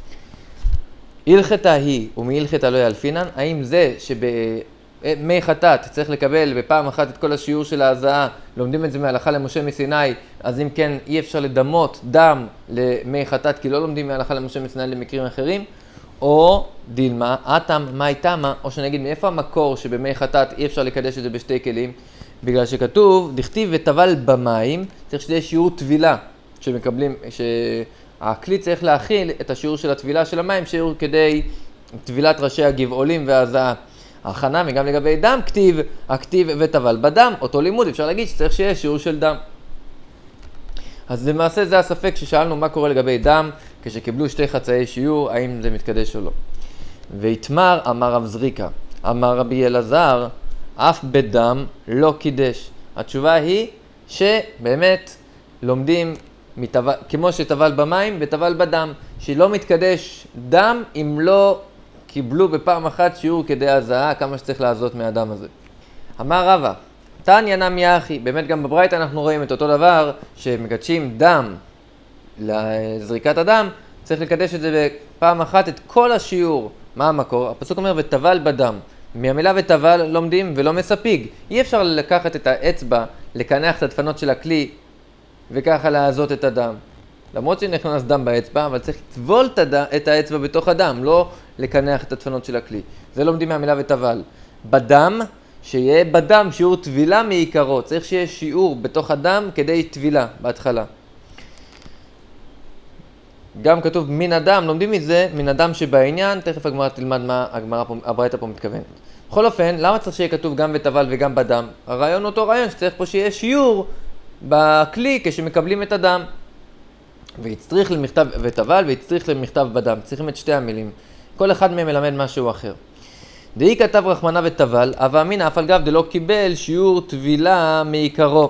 הלכתה היא ומהלכתה לא ילפינן, האם זה שבמי חטאת צריך לקבל בפעם אחת את כל השיעור של ההזעה, לומדים את זה מהלכה למשה מסיני, אז אם כן אי אפשר לדמות דם למי חטאת, כי לא לומדים מהלכה למשה מסיני למקרים אחרים, או דילמה, אתם, מאי תמה, או שנגיד מאיפה המקור שבמי חטאת אי אפשר לקדש את זה בשתי כלים, בגלל שכתוב, דכתיב וטבל במים, צריך שזה שיעור טבילה, שמקבלים, שהכלי צריך להכיל את השיעור של הטבילה של המים, שיעור כדי טבילת ראשי הגבעולים והזעה. ההכנה, וגם לגבי דם, הכתיב וטבל בדם, אותו לימוד, אפשר להגיד שצריך שיהיה שיעור של דם. אז למעשה זה הספק ששאלנו מה קורה לגבי דם, כשקיבלו שתי חצאי שיעור, האם זה מתקדש או לא. והתמר אמר רב זריקה, אמר רבי אלעזר, אף בדם לא קידש. התשובה היא שבאמת לומדים כמו שטבל במים וטבל בדם, שלא מתקדש דם אם לא קיבלו בפעם אחת שיעור כדי הזעה, כמה שצריך לעזות מהדם הזה. אמר רבא, תניא נמי אחי, באמת גם בברייתא אנחנו רואים את אותו דבר, שמקדשים דם לזריקת הדם, צריך לקדש את זה בפעם אחת את כל השיעור. מה המקור? הפסוק אומר וטבל בדם. מהמילה וטבל לומדים ולא מספיק. אי אפשר לקחת את האצבע, לקנח את הדפנות של הכלי וככה לעזות את הדם. למרות שנכנס דם באצבע, אבל צריך לטבול את האצבע בתוך הדם, לא לקנח את הדפנות של הכלי. זה לומדים מהמילה וטבל. בדם, שיהיה בדם שיעור טבילה מעיקרו. צריך שיהיה שיעור בתוך הדם כדי טבילה בהתחלה. גם כתוב מן הדם, לומדים מזה, מן הדם שבעניין, תכף הגמרא תלמד מה הברייתא פה מתכוונת. בכל אופן, למה צריך שיהיה כתוב גם בטבל וגם בדם? הרעיון אותו רעיון שצריך פה שיהיה שיעור בכלי כשמקבלים את הדם. והצטריך למכתב וטבל והצטריך למכתב בדם. צריכים את שתי המילים. כל אחד מהם מלמד משהו אחר. דהי כתב רחמנה וטבל, אבא אמינא אף על גב דלא קיבל שיעור טבילה מעיקרו.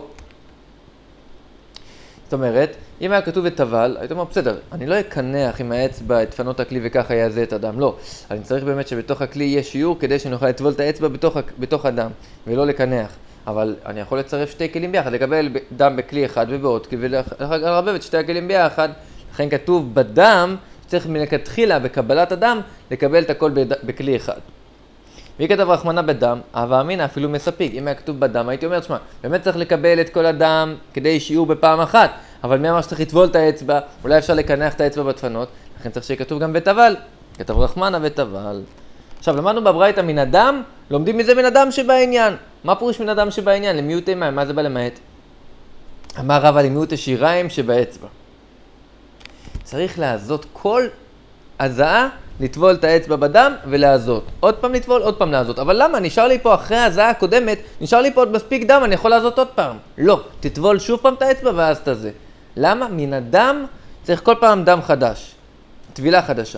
זאת אומרת, אם היה כתוב וטבל, הייתי אומר, בסדר, אני לא אקנח עם האצבע את דפנות הכלי וככה יעזה את הדם, לא. אני צריך באמת שבתוך הכלי יהיה שיעור כדי שנוכל לטבול את האצבע בתוך הדם, ולא לקנח. אבל אני יכול לצרף שתי כלים ביחד, לקבל דם בכלי אחד ובעוד, ולרבב את שתי הכלים ביחד. לכן כתוב בדם, צריך מלכתחילה בקבלת הדם, לקבל את הכל בכלי אחד. והיא כתב רחמנה בדם, אבא אמינא אפילו מספיק. אם היה כתוב בדם, הייתי אומר, תשמע, באמת צריך לקבל את כל הדם כדי שיעור בפעם אחת, אבל מי אמר שצריך לטבול את האצבע, אולי אפשר לקנח את האצבע בדפנות, לכן צריך שיהיה כתוב גם בטבל. כתב רחמנה וטבל. עכשיו, למדנו בברייתא מן הדם, לומדים מזה מן הדם שבעניין. מה פירוש מן הדם שבעניין? למיעוטי מים, מה זה בא למעט? אמר רבא למיעוטי שיריים שבאצבע. צריך לעזות כל הזעה, לטבול את האצבע בדם ולעזות. עוד פעם לטבול, עוד פעם לעזות. אבל למה? נשאר לי פה אחרי הזעה הקודמת, נשאר לי פה עוד מספיק דם, אני יכול לעזות עוד פעם. לא, תטבול שוב פעם את האצבע ואז את זה. למה? מן הדם צריך כל פעם דם חדש. טבילה חדשה.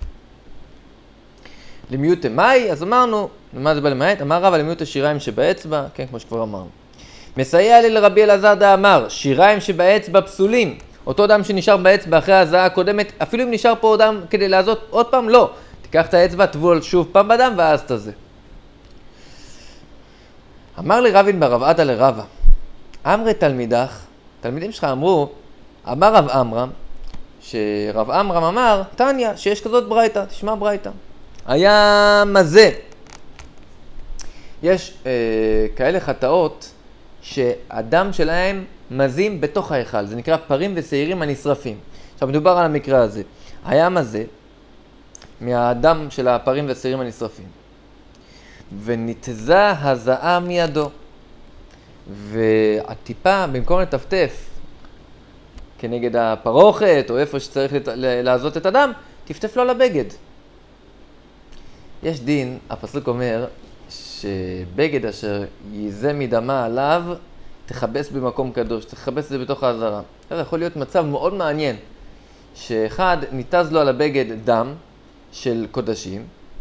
למיעוטי מאי, אז אמרנו, מה זה בא למעט? אמר רבא למיעוטי שיריים שבאצבע, כן, כמו שכבר אמרנו. מסייע לי לרבי אלעזר דאמר, שיריים שבאצבע פסולים. אותו דם שנשאר באצבע אחרי ההזעה הקודמת, אפילו אם נשאר פה דם כדי לעזות עוד פעם, לא. תיקח את האצבע, טבול שוב פעם בדם ואז את זה. אמר לי רבין ברב עדה לרבא, אמרי תלמידך, תלמידים שלך אמרו, אמר רב אמרם, שרב אמרם אמר, תניא, שיש כזאת ברייתא, תשמע ברייתא. היה מזה. יש כאלה חטאות שהדם שלהם מזים בתוך ההיכל, זה נקרא פרים ושעירים הנשרפים. עכשיו מדובר על המקרה הזה. היה מזה מהדם של הפרים והשעירים הנשרפים. ונתזה הזעה מידו. והטיפה, במקום לטפטף כנגד הפרוכת או איפה שצריך לעזות את הדם, טפטף לו לבגד. יש דין, הפסוק אומר, שבגד אשר ייזה מדמה עליו, תכבס במקום קדוש, תכבס את זה בתוך העזרה. זה יכול להיות מצב מאוד מעניין, שאחד ניתז לו על הבגד דם של קודשים,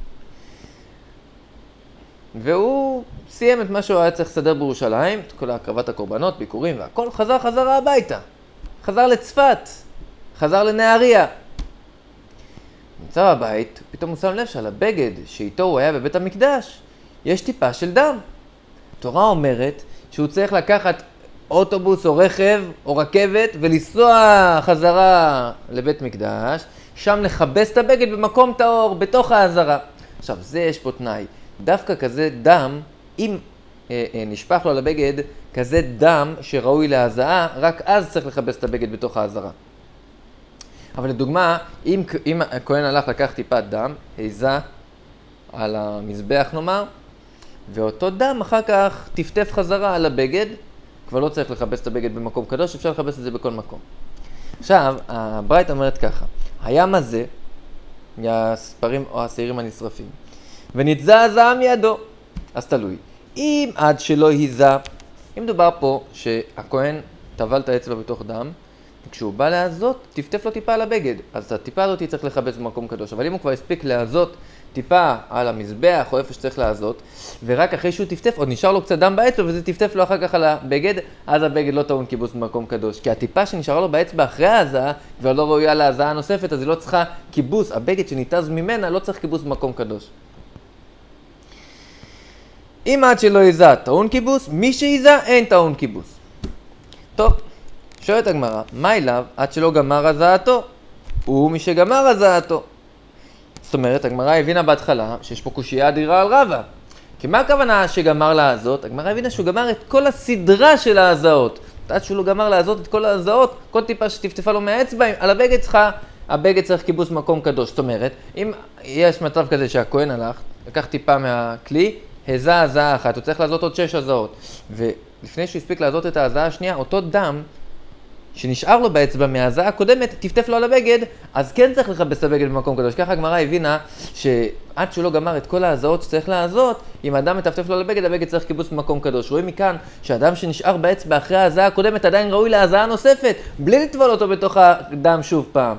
והוא סיים את מה שהוא היה צריך לסדר בירושלים, את כל הקרבת הקורבנות, ביקורים והכל, חזרה הביתה. חזר לצפת, חזר לנהריה. נמצא בבית, פתאום הוא שם לב שעל הבגד שאיתו הוא היה בבית המקדש, יש טיפה של דם. התורה אומרת שהוא צריך לקחת אוטובוס או רכב או רכבת ולנסוע חזרה לבית מקדש, שם לכבס את הבגד במקום טהור, בתוך העזרה. עכשיו, זה יש פה תנאי. דווקא כזה דם, אם נשפך לו על הבגד, כזה דם שראוי להזעה, רק אז צריך לכבס את הבגד בתוך העזרה. אבל לדוגמה, אם הכהן הלך לקח טיפת דם, היזה על המזבח נאמר, ואותו דם אחר כך טפטף חזרה על הבגד, כבר לא צריך לכבס את הבגד במקום קדוש, אפשר לכבס את זה בכל מקום. עכשיו, הברייתא אומרת ככה, הים הזה, מהספרים או השעירים הנשרפים, ונתזה הזעה מידו, אז תלוי. אם עד שלא היזה, אם מדובר פה שהכהן טבל את האצבע בתוך דם, וכשהוא בא להזות, טפטף לו טיפה על הבגד, אז את הטיפה הזאת צריך לכבס במקום קדוש. אבל אם הוא כבר הספיק להזות טיפה על המזבח או איפה שצריך להזות, ורק אחרי שהוא טפטף, עוד נשאר לו קצת דם באצבע וזה טפטף לו אחר כך על הבגד, אז הבגד לא טעון כיבוס במקום קדוש. כי הטיפה שנשארה לו באצבע אחרי ההזעה, כבר לא ראויה להזעה הנוספת, אז היא לא צריכה כיבוס. הבגד שניתז ממנה לא צריך כיבוס במקום קדוש. אם עד שלא היזה טעון כיבוס, מי שהיזה אין טעון כיבוס. טוב, שואלת הגמרא, מה אליו עד שלא גמר הזעתו? הוא מי שגמר הזעתו. זאת אומרת, הגמרא הבינה בהתחלה שיש פה קושייה אדירה על רבא. כי מה הכוונה שגמר להזות? הגמרא הבינה שהוא גמר את כל הסדרה של ההזעות. עד שהוא לא גמר להזות את כל ההזעות, כל טיפה שטפטפה לו מהאצבע, על הבגד צריך כיבוס מקום קדוש. זאת אומרת, אם יש מצב כזה שהכהן הלך, לקח טיפה מהכלי, היזה הזעה אחת, הוא צריך להזות עוד 6 הזעות. ולפני שהוא הספיק להזות את ההזעה השנייה, אותו דם שנשאר לו באצבע מההזעה הקודמת, טפטף לו על הבגד, אז כן צריך לכבס את הבגד במקום קדוש. ככה הגמרא הבינה שעד שהוא לא גמר את כל ההזעות שצריך להזות, אם האדם מטפטף לו על הבגד, הבגד צריך כיבוס במקום קדוש. רואים מכאן שהאדם שנשאר באצבע אחרי ההזעה הקודמת עדיין ראוי להזעה נוספת, בלי לטבול אותו בתוך הדם שוב פעם.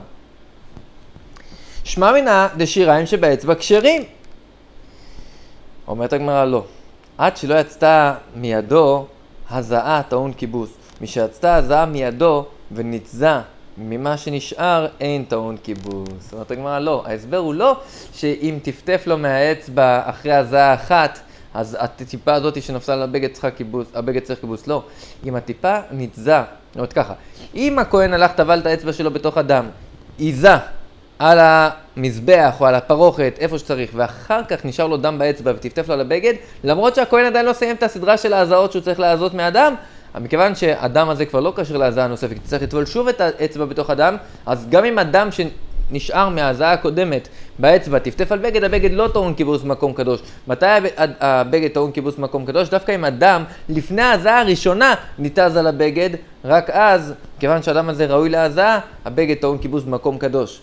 שמע מינא דשיריים שבאצבע כשרים. אומרת הגמרא לא. עד שלא יצתה מידו הזעה טעון כיבוס. מי שיצתה הזעה מידו ונתזה ממה שנשאר אין טעון כיבוס. אומרת הגמרא לא. ההסבר הוא לא שאם טפטף לו מהאצבע אחרי הזעה אחת, אז הטיפה הזאת שנפסה על הבגד צריכה כיבוס, הבגד צריך כיבוס. לא. אם הטיפה נתזה, אומרת ככה, אם הכהן הלך טבל את האצבע שלו בתוך הדם, עיזה על המזבח או על הפרוכת, איפה שצריך, ואחר כך נשאר לו דם באצבע וטפטף לו על הבגד, למרות שהכהן עדיין לא סיים את הסדרה של ההזעות שהוא צריך להזות מהדם, מכיוון שהדם הזה כבר לא קשר להזעה הנוספת, צריך לטבול שוב את האצבע בתוך הדם, אז גם אם הדם שנשאר מההזעה הקודמת באצבע טפטף על בגד, הבגד לא טעון כיבוס מקום קדוש. מתי הבגד טעון כיבוס מקום קדוש? דווקא אם הדם לפני ההזעה הראשונה ניתז על הבגד, רק אז, כיוון שהדם הזה ראוי להזעה, הבגד טעון כיבוס מקום קדוש.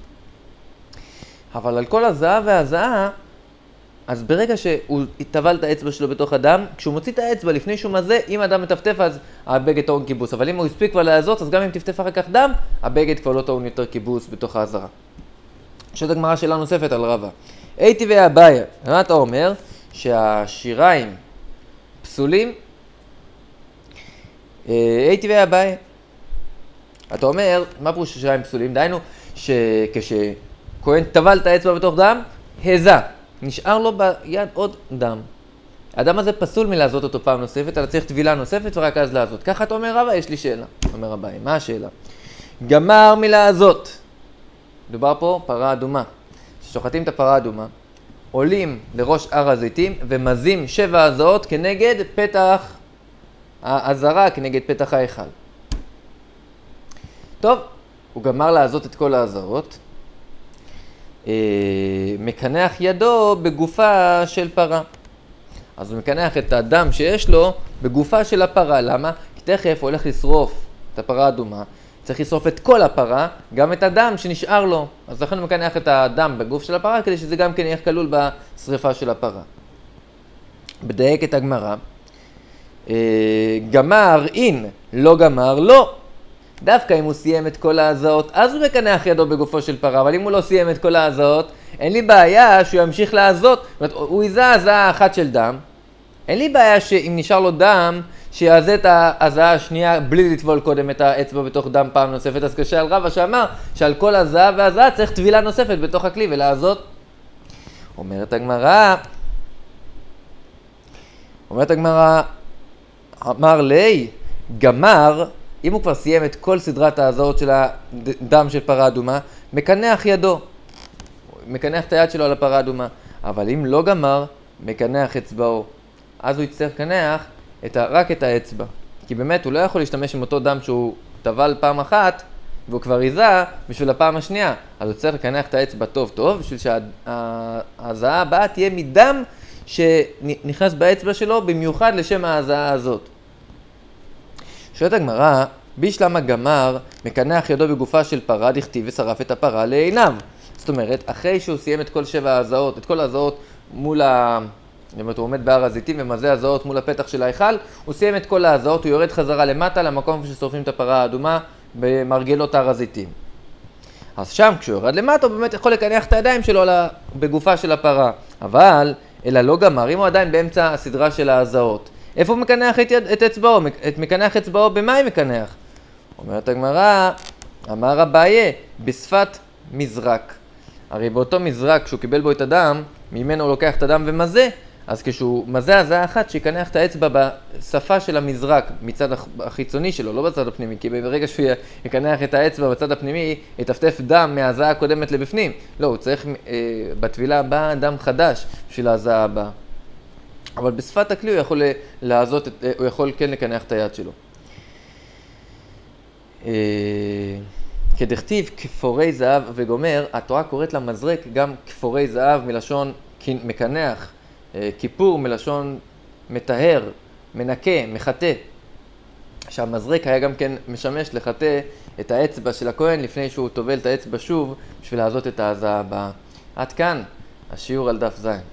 אבל על כל הזעה והזעה, אז ברגע שהוא טבל את האצבע שלו בתוך הדם, כשהוא מוציא את האצבע לפני שהוא מזה, אם הדם מטפטף אז הבגד טעון כיבוס. אבל אם הוא הספיק כבר להזות, אז גם אם טפטף אחר כך דם, הבגד כבר לא טעון יותר כיבוס בתוך ההזרה. שזו הגמרא שאלה נוספת על רבא. הייתי ואביי, מה אתה אומר? שהשיריים פסולים? הייתי ואביי. אתה אומר, מה פירוש שהשיריים פסולים? דהיינו שכשכהן טבל את האצבע בתוך דם, היזה. נשאר לו ביד עוד דם. האדם הזה פסול מלעזות אותו פעם נוספת, אלא צריך טבילה נוספת ורק אז לעזות. ככה אתה אומר רבא, יש לי שאלה. אומר רבא, מה השאלה? גמר מלעזות. מדובר פה פרה אדומה. ששוחטים את הפרה האדומה, עולים לראש הר הזיתים ומזים 7 הזעות כנגד פתח העזרה, כנגד פתח ההיכל. טוב, הוא גמר לעזות את כל ההזעות. מקנח ידו בגופה של פרה. אז הוא מקנח את הדם שיש לו בגופה של הפרה. למה? כי תכף הוא הולך לשרוף את הפרה האדומה. צריך לשרוף את כל הפרה, גם את הדם שנשאר לו. אז לכן הוא מקנח את הדם בגוף של הפרה, כדי שזה גם כן יהיה כלול בשריפה של הפרה. בדייקת הגמרא, גמר אין, לא גמר לא. דווקא אם הוא סיים את כל ההזעות, אז הוא מקנח ידו בגופו של פרה, אבל אם הוא לא סיים את כל ההזעות, אין לי בעיה שהוא ימשיך להזות. זאת אומרת, הוא יזה הזעה אחת של דם, אין לי בעיה שאם נשאר לו דם, שיעזה את ההזעה השנייה בלי לטבול קודם את האצבע בתוך דם פעם נוספת. אז קשה על רבא שאמר שעל כל הזעה והזעה צריך טבילה נוספת בתוך הכלי ולהזות. אומרת הגמרא, אמר לי, גמר, אם הוא כבר סיים את כל סדרת ההזעות של הדם של פרה אדומה, מקנח ידו, מקנח את היד שלו על הפרה אדומה. אבל אם לא גמר, מקנח אצבעו. אז הוא יצטרך לקנח רק את האצבע. כי באמת הוא לא יכול להשתמש עם אותו דם שהוא טבל פעם אחת, והוא כבר יזה בשביל הפעם השנייה. אז הוא צריך לקנח את האצבע טוב טוב, בשביל שההזעה הבאה תהיה מדם שנכנס באצבע שלו, במיוחד לשם ההזעה הזאת. שואלת הגמרא, בישלמה גמר, מקנח ידו בגופה של פרה, דכתיב ושרף את הפרה לעיניו. זאת אומרת, אחרי שהוא סיים את כל 7 ההזעות, את כל ההזעות מול הוא עומד בהר הזיתים ומזה הזעות מול הפתח של ההיכל, הוא סיים את כל ההזעות, הוא יורד חזרה למטה למקום ששורפים את הפרה האדומה במרגלות הר הזיתים. אז שם כשהוא יורד למטה הוא באמת יכול לקנח את הידיים שלו בגופה של הפרה. אבל, אלא לא גמר, אם הוא עדיין באמצע הסדרה של ההזעות, איפה הוא מקנח את אצבעו? מקנח אצבעו במה הוא מקנח? אומרת הגמרא, אמר אביי, בשפת מזרק. הרי באותו מזרק, כשהוא קיבל בו את הדם, ממנו הוא לוקח את הדם ומזה, אז כשהוא מזה הזעה אחת, שיקנח את האצבע בשפה של המזרק, מצד החיצוני שלו, לא בצד הפנימי, כי ברגע שהוא יקנח את האצבע בצד הפנימי, יטפטף דם מהזעה הקודמת לבפנים. לא, הוא צריך בטבילה הבאה דם חדש בשביל ההזעה הבאה. אבל בשפת הכלי הוא יכול הוא יכול כן לקנח את היד שלו. כדכתיב כפורי זהב וגומר, התורה קוראת למזרק גם כפורי זהב מלשון מקנח, כיפור מלשון מטהר, מנקה, מחטא. שהמזרק היה גם כן משמש לחטא את האצבע של הכהן לפני שהוא טובל את האצבע שוב בשביל לעשות את ההזעה הבאה. עד כאן השיעור על דף ז'.